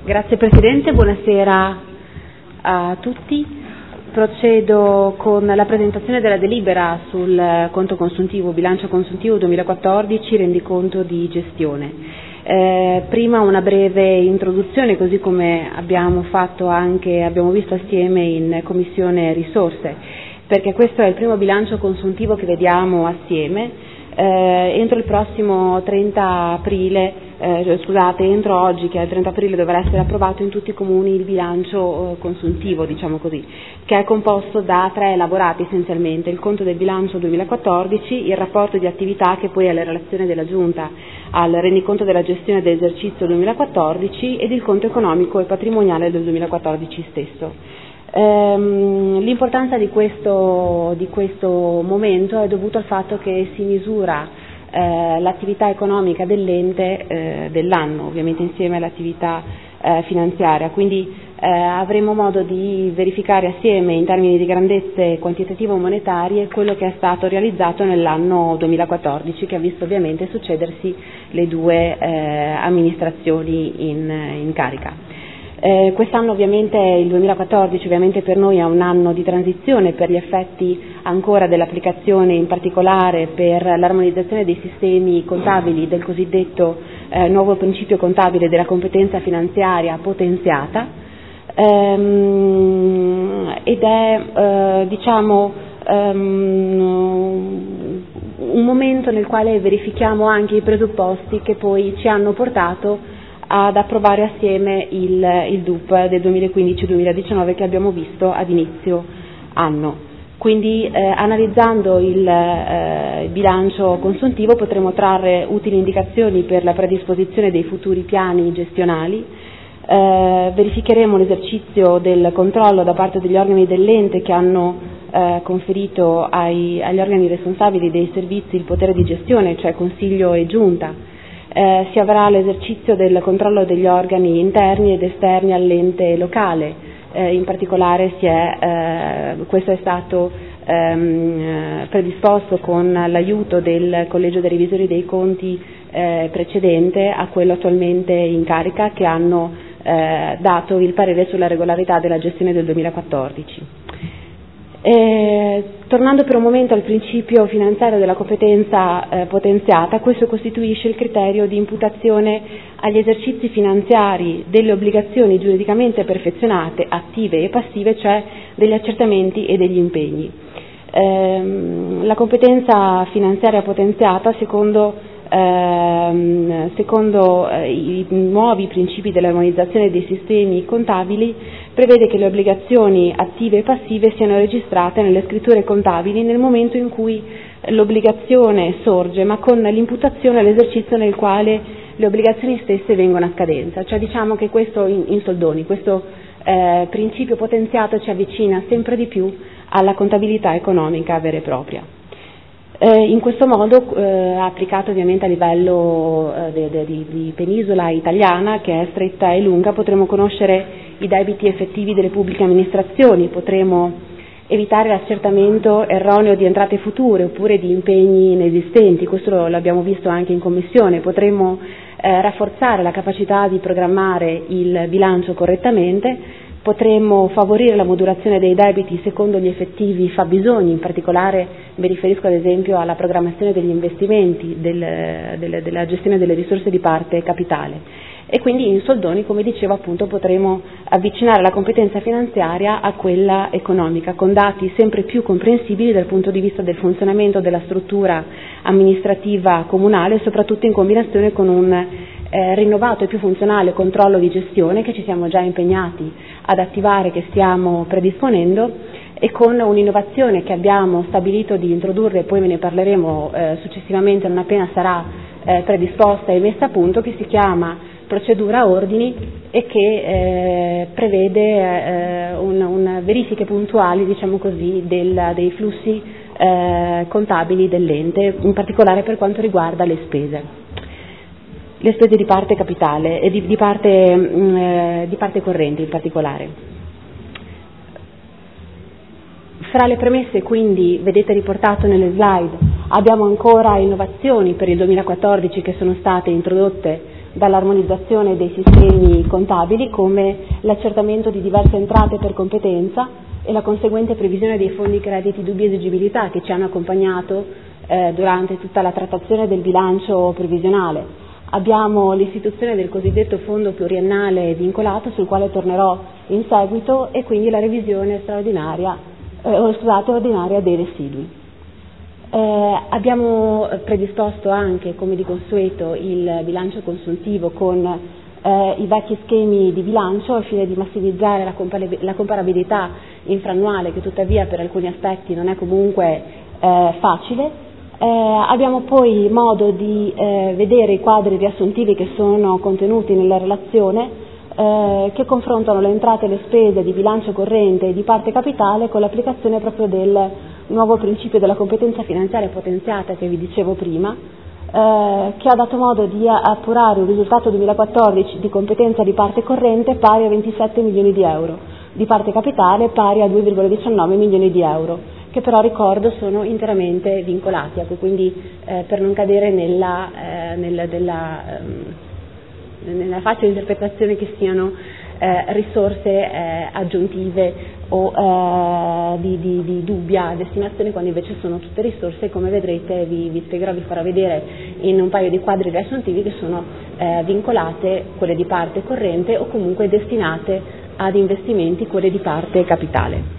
Grazie Presidente, buonasera a tutti. Procedo con la presentazione della delibera sul conto consuntivo, bilancio consuntivo 2014, rendiconto di gestione. Prima una breve introduzione, così come abbiamo visto assieme in Commissione Risorse, perché questo è il primo bilancio consuntivo che vediamo assieme. Entro il prossimo 30 aprile, entro oggi che è il 30 aprile dovrà essere approvato in tutti i comuni il bilancio consuntivo, diciamo così, che è composto da 3 elaborati essenzialmente: il conto del bilancio 2014, il rapporto di attività che poi è la relazione della Giunta al rendiconto della gestione dell'esercizio 2014 ed il conto economico e patrimoniale del 2014 stesso. L'importanza di questo momento è dovuto al fatto che si misura l'attività economica dell'ente dell'anno, ovviamente insieme all'attività finanziaria, quindi avremo modo di verificare assieme in termini di grandezze quantitative o monetarie quello che è stato realizzato nell'anno 2014, che ha visto ovviamente succedersi le 2 amministrazioni in carica. Quest'anno ovviamente, il 2014 ovviamente per noi è un anno di transizione per gli effetti ancora dell'applicazione, in particolare per l'armonizzazione dei sistemi contabili del cosiddetto nuovo principio contabile della competenza finanziaria potenziata, ed è un momento nel quale verifichiamo anche i presupposti che poi ci hanno portato ad approvare assieme il DUP del 2015-2019 che abbiamo visto ad inizio anno. Quindi analizzando il bilancio consuntivo potremo trarre utili indicazioni per la predisposizione dei futuri piani gestionali, verificheremo l'esercizio del controllo da parte degli organi dell'ente che hanno conferito agli organi responsabili dei servizi il potere di gestione, cioè Consiglio e Giunta. Si avrà l'esercizio del controllo degli organi interni ed esterni all'ente locale, in particolare questo è stato predisposto con l'aiuto del Collegio dei Revisori dei Conti precedente a quello attualmente in carica, che hanno dato il parere sulla regolarità della gestione del 2014. Tornando per un momento al principio finanziario della competenza potenziata, questo costituisce il criterio di imputazione agli esercizi finanziari delle obbligazioni giuridicamente perfezionate, attive e passive, cioè degli accertamenti e degli impegni. La competenza finanziaria potenziata, secondo i nuovi principi dell'armonizzazione dei sistemi contabili, prevede che le obbligazioni attive e passive siano registrate nelle scritture contabili nel momento in cui l'obbligazione sorge, ma con l'imputazione all'esercizio nel quale le obbligazioni stesse vengono a scadenza. Cioè diciamo che questo, in soldoni, questo principio potenziato ci avvicina sempre di più alla contabilità economica vera e propria. In questo modo, applicato ovviamente a livello di penisola italiana, che è stretta e lunga, potremo conoscere i debiti effettivi delle pubbliche amministrazioni, potremo evitare l'accertamento erroneo di entrate future oppure di impegni inesistenti, questo l'abbiamo visto anche in Commissione, potremo rafforzare la capacità di programmare il bilancio correttamente, potremmo favorire la modulazione dei debiti secondo gli effettivi fabbisogni, in particolare mi riferisco ad esempio alla programmazione degli investimenti, della gestione delle risorse di parte capitale. E quindi in soldoni, come dicevo appunto, potremo avvicinare la competenza finanziaria a quella economica, con dati sempre più comprensibili dal punto di vista del funzionamento della struttura amministrativa comunale, soprattutto in combinazione con un rinnovato e più funzionale controllo di gestione che ci siamo già impegnati ad attivare, che stiamo predisponendo, e con un'innovazione che abbiamo stabilito di introdurre, poi ve ne parleremo successivamente non appena sarà predisposta e messa a punto, che si chiama procedura a ordini e che prevede verifiche puntuali, diciamo così, dei flussi contabili dell'ente, in particolare per quanto riguarda le spese di parte capitale e di parte corrente in particolare. Fra le premesse, quindi, vedete riportato nelle slide, abbiamo ancora innovazioni per il 2014 che sono state introdotte dall'armonizzazione dei sistemi contabili, come l'accertamento di diverse entrate per competenza e la conseguente previsione dei fondi crediti dubbi esigibilità che ci hanno accompagnato durante tutta la trattazione del bilancio previsionale. Abbiamo l'istituzione del cosiddetto fondo pluriennale vincolato, sul quale tornerò in seguito, e quindi la revisione ordinaria dei residui. Abbiamo predisposto anche, come di consueto, il bilancio consuntivo con i vecchi schemi di bilancio al fine di massimizzare la comparabilità infrannuale, che tuttavia per alcuni aspetti non è comunque facile. Abbiamo poi modo di vedere i quadri riassuntivi che sono contenuti nella relazione, che confrontano le entrate e le spese di bilancio corrente e di parte capitale con l'applicazione proprio del nuovo principio della competenza finanziaria potenziata che vi dicevo prima, che ha dato modo di appurare un risultato 2014 di competenza di parte corrente pari a 27 milioni di euro, di parte capitale pari a 2,19 milioni di euro, che però ricordo sono interamente vincolati, ecco, quindi per non cadere nella facile interpretazione che siano risorse aggiuntive o di dubbia destinazione, quando invece sono tutte risorse, come vedrete, vi spiegherò, vi farò vedere in un paio di quadri riassuntivi, che sono vincolate, quelle di parte corrente, o comunque destinate ad investimenti, quelle di parte capitale.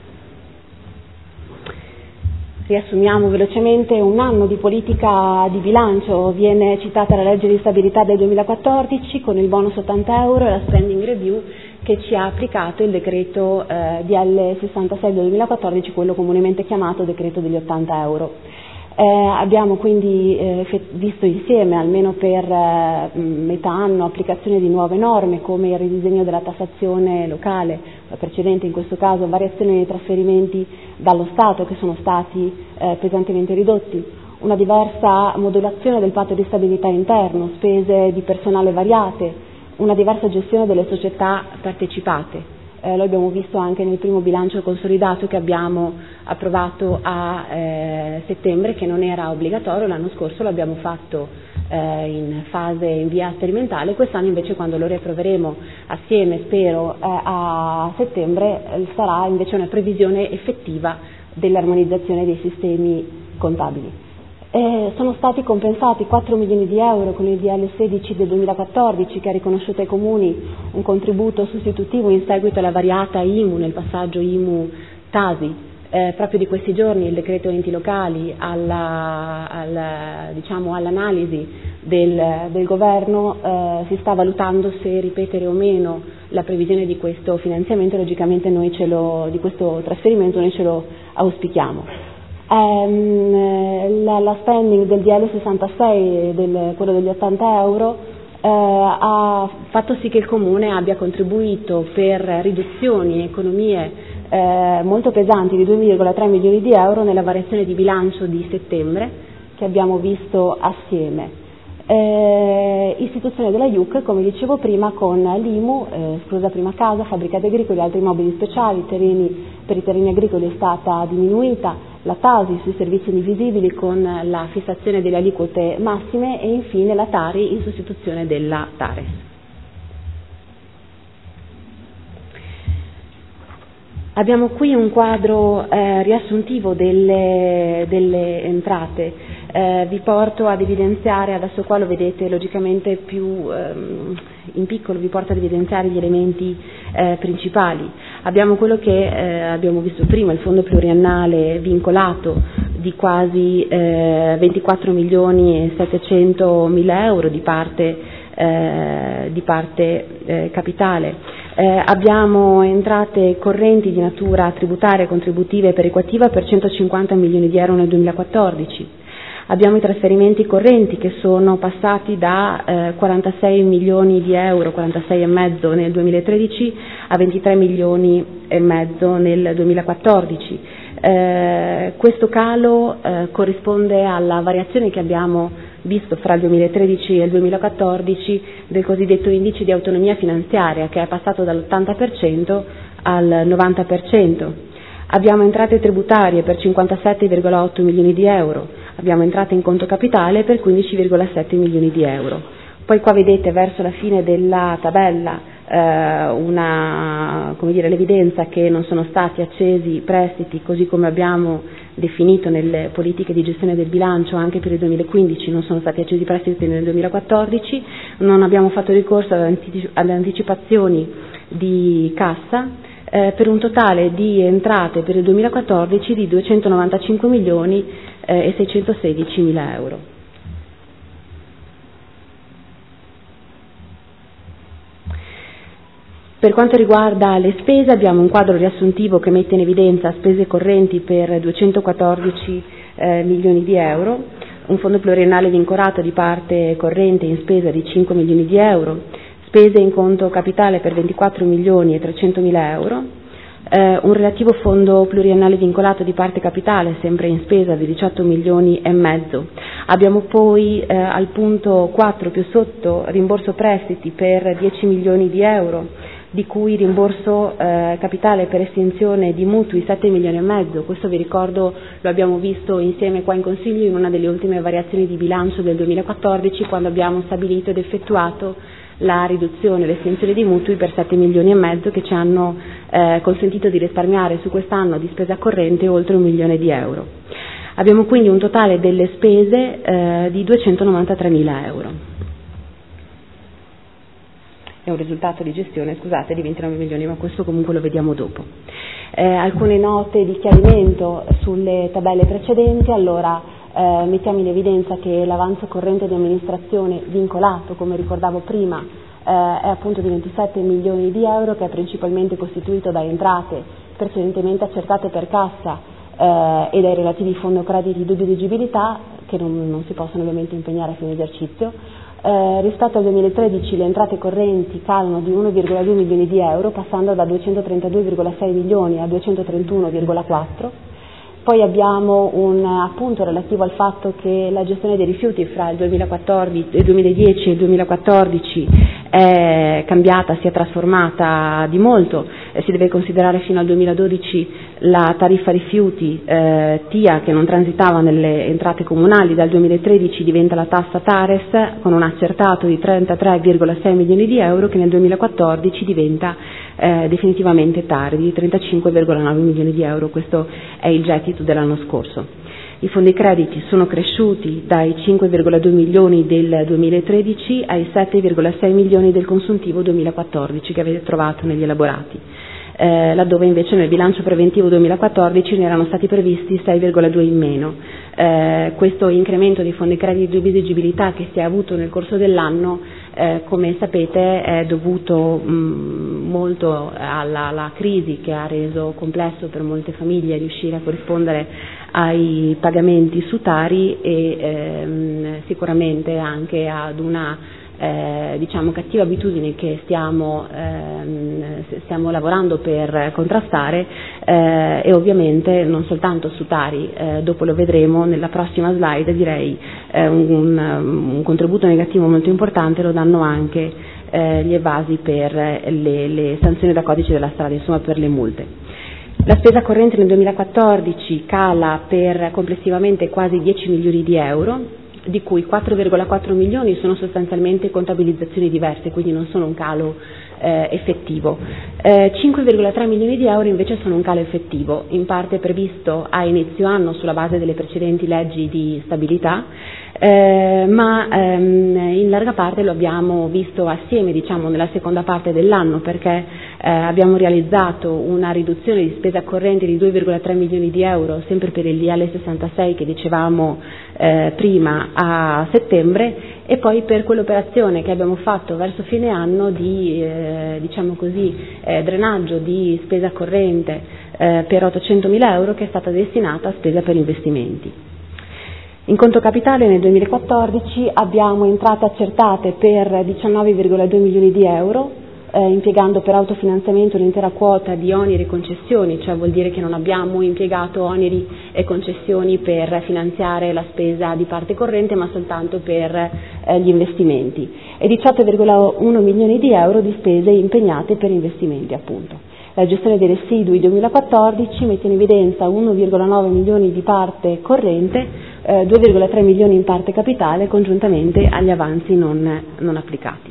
Riassumiamo velocemente un anno di politica di bilancio. Viene citata la legge di stabilità del 2014 con il bonus 80 euro e la spending review che ci ha applicato il decreto DL 66 del 2014, quello comunemente chiamato decreto degli 80 euro. Abbiamo quindi visto insieme, almeno per metà anno, applicazione di nuove norme come il ridisegno della tassazione locale, la precedente in questo caso variazione dei trasferimenti dallo Stato che sono stati pesantemente ridotti, una diversa modulazione del patto di stabilità interno, spese di personale variate, una diversa gestione delle società partecipate. Lo abbiamo visto anche nel primo bilancio consolidato che abbiamo approvato a settembre, che non era obbligatorio. L'anno scorso l'abbiamo fatto in via sperimentale, quest'anno invece, quando lo riapproveremo assieme, spero, a settembre, sarà invece una previsione effettiva dell'armonizzazione dei sistemi contabili. Sono stati compensati 4 milioni di euro con il DL 16 del 2014, che ha riconosciuto ai comuni un contributo sostitutivo in seguito alla variata IMU, nel passaggio IMU-TASI. Proprio di questi giorni il decreto enti locali all'analisi del governo si sta valutando se ripetere o meno la previsione di questo finanziamento. Logicamente di questo trasferimento noi ce lo auspichiamo. La spending del DL 66, quello degli 80 euro, ha fatto sì che il Comune abbia contribuito per riduzioni e economie molto pesanti di 2,3 milioni di euro nella variazione di bilancio di settembre che abbiamo visto assieme. Istituzione della IUC, come dicevo prima, con l'IMU, esclusa prima casa, fabbricati agricoli e altri immobili speciali, per i terreni agricoli è stata diminuita, la TASI sui servizi invisibili con la fissazione delle aliquote massime e infine la TARI in sostituzione della TARES. Abbiamo qui un quadro riassuntivo delle entrate. Vi porto ad evidenziare, adesso qua lo vedete logicamente più in piccolo, vi porto ad evidenziare gli elementi principali. Abbiamo quello che abbiamo visto prima, il fondo pluriennale vincolato di quasi 24 milioni e 700 mila euro di parte capitale. Abbiamo entrate correnti di natura tributaria, contributiva e perequativa per 150 milioni di euro nel 2014. Abbiamo i trasferimenti correnti che sono passati da 46 milioni di euro, 46 e mezzo nel 2013 a 23 milioni e mezzo nel 2014. Questo calo corrisponde alla variazione che abbiamo visto fra il 2013 e il 2014 del cosiddetto indice di autonomia finanziaria, che è passato dall'80% al 90%. Abbiamo entrate tributarie per 57,8 milioni di euro, abbiamo entrate in conto capitale per 15,7 milioni di euro. Poi qua vedete verso la fine della tabella l'evidenza che non sono stati accesi prestiti così come abbiamo definito nelle politiche di gestione del bilancio anche per il 2015, non sono stati accesi prestiti nel 2014, non abbiamo fatto ricorso alle anticipazioni di cassa per un totale di entrate per il 2014 di 295 milioni e 616 mila euro. Per quanto riguarda le spese abbiamo un quadro riassuntivo che mette in evidenza spese correnti per 214 milioni di euro, un fondo pluriennale vincolato di parte corrente in spesa di 5 milioni di euro, spese in conto capitale per 24 milioni e 300 mila euro, un relativo fondo pluriennale vincolato di parte capitale sempre in spesa di 18 milioni e mezzo. Abbiamo poi al punto 4 più sotto rimborso prestiti per 10 milioni di euro, di cui rimborso capitale per estinzione di mutui 7 milioni e mezzo. Questo vi ricordo lo abbiamo visto insieme qua in Consiglio in una delle ultime variazioni di bilancio del 2014 quando abbiamo stabilito ed effettuato la riduzione, l'estinzione di mutui per 7 milioni e mezzo che ci hanno consentito di risparmiare su quest'anno di spesa corrente oltre 1 milione di euro. Abbiamo quindi un totale delle spese di 293 mila euro. È un risultato di gestione, scusate, di 29 milioni, ma questo comunque lo vediamo dopo. Alcune note di chiarimento sulle tabelle precedenti. Allora, mettiamo in evidenza che l'avanzo corrente di amministrazione vincolato, come ricordavo prima, è appunto di 27 milioni di euro, che è principalmente costituito da entrate precedentemente accertate per cassa e dai relativi fondo crediti di deducibilità, che non si possono ovviamente impegnare a fine esercizio. Rispetto al 2013 le entrate correnti calano di 1,2 milioni di euro, passando da 232,6 milioni a 231,4. Poi abbiamo un appunto relativo al fatto che la gestione dei rifiuti fra il 2010 e il 2014 è cambiata, si è trasformata di molto. Si deve considerare fino al 2012 la tariffa rifiuti TIA che non transitava nelle entrate comunali, dal 2013 diventa la tassa TARES con un accertato di 33,6 milioni di euro che nel 2014 diventa definitivamente TARI di 35,9 milioni di euro. Questo è il gettito dell'anno scorso. I fondi crediti sono cresciuti dai 5,2 milioni del 2013 ai 7,6 milioni del consuntivo 2014 che avete trovato negli elaborati, laddove invece nel bilancio preventivo 2014 ne erano stati previsti 6,2 in meno. Questo incremento di fondi crediti di deducibilità che si è avuto nel corso dell'anno, come sapete, è dovuto molto alla crisi che ha reso complesso per molte famiglie riuscire a corrispondere ai pagamenti su Tari e sicuramente anche ad una cattiva abitudine che stiamo lavorando per contrastare e ovviamente non soltanto su Tari, dopo lo vedremo nella prossima slide, direi un contributo negativo molto importante lo danno anche gli evasi per le sanzioni da codice della strada, insomma per le multe. La spesa corrente nel 2014 cala per complessivamente quasi 10 milioni di euro, di cui 4,4 milioni sono sostanzialmente contabilizzazioni diverse, quindi non sono un calo effettivo. 5,3 milioni di euro invece sono un calo effettivo, in parte previsto a inizio anno sulla base delle precedenti leggi di stabilità, ma in larga parte lo abbiamo visto assieme, diciamo, nella seconda parte dell'anno, perché abbiamo realizzato una riduzione di spesa corrente di 2,3 milioni di euro, sempre per il DL 66 che dicevamo prima a settembre, e poi per quell'operazione che abbiamo fatto verso fine anno di drenaggio di spesa corrente per 800.000 euro che è stata destinata a spesa per investimenti. In conto capitale nel 2014 abbiamo entrate accertate per 19,2 milioni di euro, impiegando per autofinanziamento l'intera quota di oneri e concessioni, cioè vuol dire che non abbiamo impiegato oneri e concessioni per finanziare la spesa di parte corrente, ma soltanto per gli investimenti, e 18,1 milioni di euro di spese impegnate per investimenti, appunto. La gestione dei residui 2014 mette in evidenza 1,9 milioni di parte corrente 2,3 milioni in parte capitale congiuntamente agli avanzi non applicati.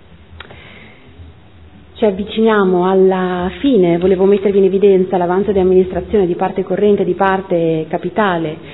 Ci avviciniamo alla fine, volevo mettervi in evidenza l'avanzo di amministrazione di parte corrente e di parte capitale.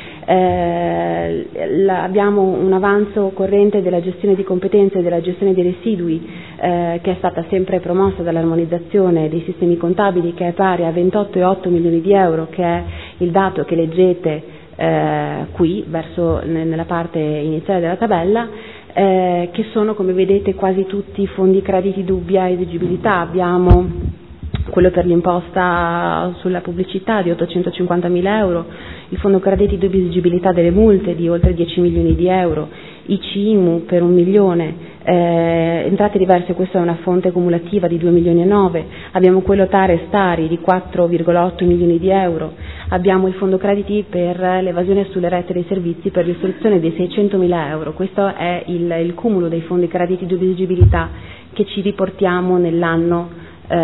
Abbiamo un avanzo corrente della gestione di competenze e della gestione dei residui che è stata sempre promossa dall'armonizzazione dei sistemi contabili, che è pari a 28,8 milioni di euro, che è il dato che leggete qui nella parte iniziale della tabella, che sono, come vedete, quasi tutti fondi crediti dubbia esigibilità. Abbiamo quello per l'imposta sulla pubblicità di 850.000 euro, il fondo crediti dubbia esigibilità delle multe di oltre 10 milioni di euro, ICI-IMU per 1 milione, entrate diverse, questa è una fonte cumulativa di 2 milioni e 9, abbiamo quello TARE Stari di 4,8 milioni di euro, abbiamo il fondo crediti per l'evasione sulle rette dei servizi per l'istruzione dei 600.000 euro, questo è il cumulo dei fondi crediti dubbia esigibilità che ci riportiamo nell'anno.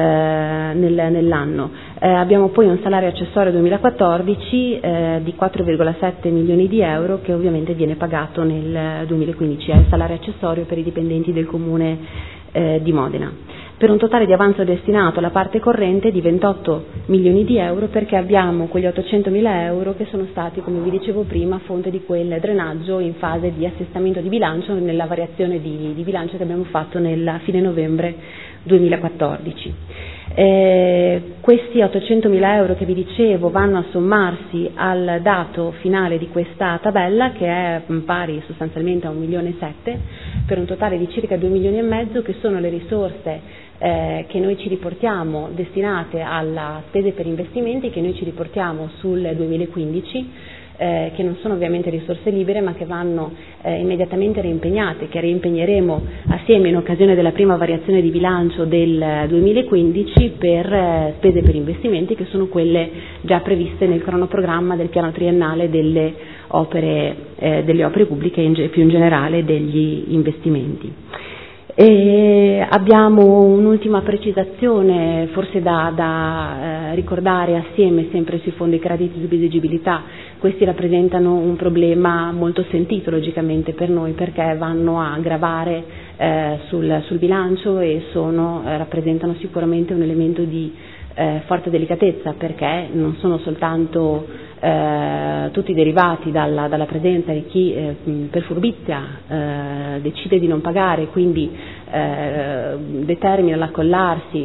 Abbiamo poi un salario accessorio 2014 di 4,7 milioni di euro che ovviamente viene pagato nel 2015, è il salario accessorio per i dipendenti del Comune di Modena, per un totale di avanzo destinato alla parte corrente di 28 milioni di euro, perché abbiamo quegli 800.000 euro che sono stati, come vi dicevo prima, fonte di quel drenaggio in fase di assestamento di bilancio nella variazione di bilancio che abbiamo fatto nella fine novembre 2014. Questi 800.000 euro che vi dicevo vanno a sommarsi al dato finale di questa tabella, che è pari sostanzialmente a 1,7 milioni, per un totale di circa 2 milioni e mezzo, che sono le risorse che noi ci riportiamo destinate alla spese per investimenti, che noi ci riportiamo sul 2015, che non sono ovviamente risorse libere ma che vanno immediatamente reimpegnate, che reimpegneremo assieme in occasione della prima variazione di bilancio del 2015 per spese per investimenti, che sono quelle già previste nel cronoprogramma del piano triennale delle opere pubbliche e più in generale degli investimenti. E abbiamo un'ultima precisazione forse da ricordare assieme, sempre sui fondi crediti di esigibilità. Questi rappresentano un problema molto sentito logicamente per noi, perché vanno a gravare sul bilancio e rappresentano sicuramente un elemento di forte delicatezza, perché non sono soltanto tutti derivati dalla presenza di chi per furbizia decide di non pagare, quindi determina l'accollarsi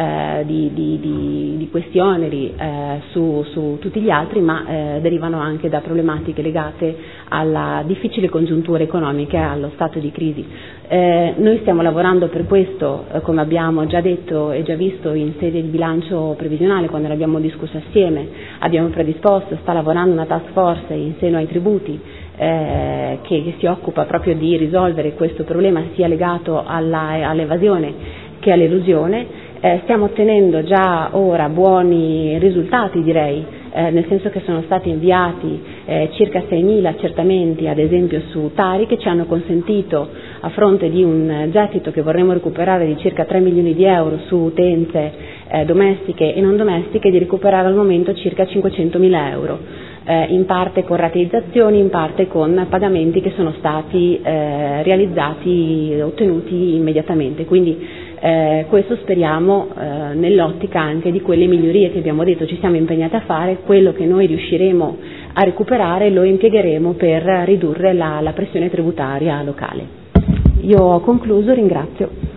di questi oneri su tutti gli altri, ma derivano anche da problematiche legate alla difficile congiuntura economica e allo stato di crisi. Noi stiamo lavorando per questo, come abbiamo già detto e già visto in sede di bilancio previsionale quando l'abbiamo discusso assieme, abbiamo predisposto, sta lavorando una task force in seno ai tributi che si occupa proprio di risolvere questo problema sia legato all'evasione che all'elusione. Stiamo ottenendo già ora buoni risultati, direi, nel senso che sono stati inviati circa 6.000 accertamenti, ad esempio su Tari, che ci hanno consentito, a fronte di un gettito che vorremmo recuperare di circa 3 milioni di euro su utenze domestiche e non domestiche, di recuperare al momento circa 500.000 euro, in parte con rateizzazioni, in parte con pagamenti che sono stati realizzati, ottenuti immediatamente. Quindi questo speriamo nell'ottica anche di quelle migliorie che abbiamo detto ci siamo impegnati a fare. Quello che noi riusciremo a recuperare lo impiegheremo per ridurre la pressione tributaria locale. Io ho concluso, ringrazio.